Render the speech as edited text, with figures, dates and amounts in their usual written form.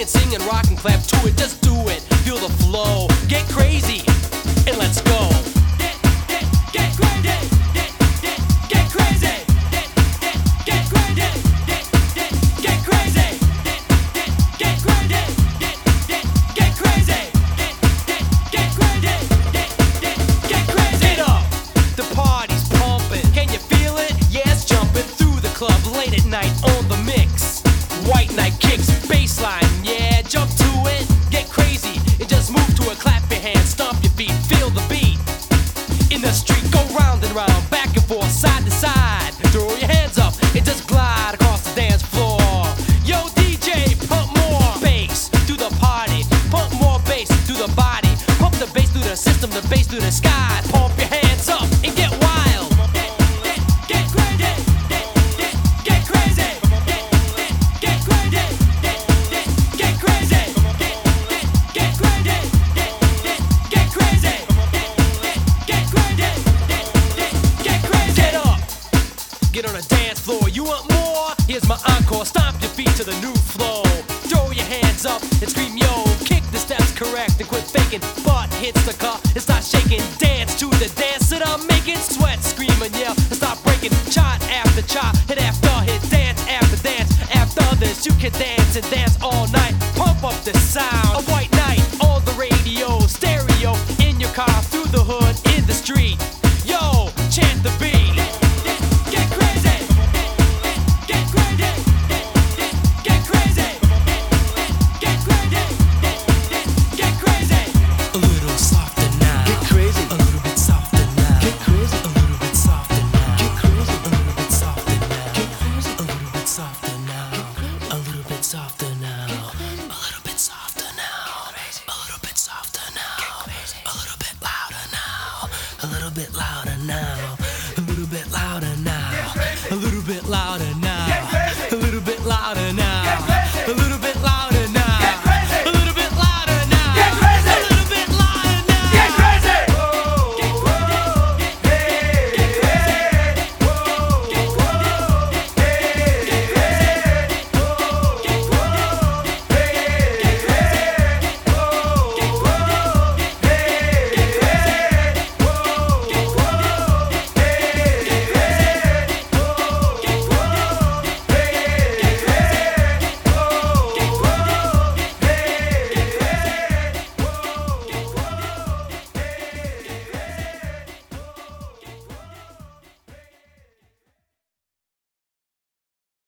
and sing and rock and clap to it. Just do it, feel the flow, get crazy, and let's go. Get crazy, get crazy, get crazy, get crazy, get crazy, get crazy, get crazy, get crazy. Get up, the party's pumping. Can you feel it? Yeah, it's jumping through the club late at night on the mix. White night kicks, bassline, yeah, jump to it, get crazy, and just move to it. Clap your hands, stomp your feet, feel the beat. In the street, go round and round, back and forth, side to side. Throw your hands up and just glide across the dance floor. Yo, DJ, pump more bass through the party, pump more bass through the body, pump the bass through the system, the bass through the sky. Pump your hands up and get wild. Get crazy, get crazy, get crazy, get crazy, get crazy, get crazy, get crazy, get crazy. Get up, get on the dance floor. You want more? Here's my encore. Stomp your feet to the new flow. Throw your hands up and scream yo. Kick the steps correct and quit faking. Butt hits the car and start shaking. Dance to the dance that I'm making. Sweat, scream and yell and start breaking. Chart after chart, hit after hit, dance after dance. After this, you can dance and dance all night. Pump up the sound. A white night on the radio, stereo in your car, through the hood, in the street. Yo, chant the beat. Get crazy, get crazy, get crazy, get crazy, get crazy. A little softer now. Get crazy. A little bit softer now. Get crazy. A little bit softer now. Get crazy. A little bit softer now. Get crazy. A little bit softer now. A little bit softer now. A little bit softer now. A little bit softer now. A little bit louder now. A little bit louder now.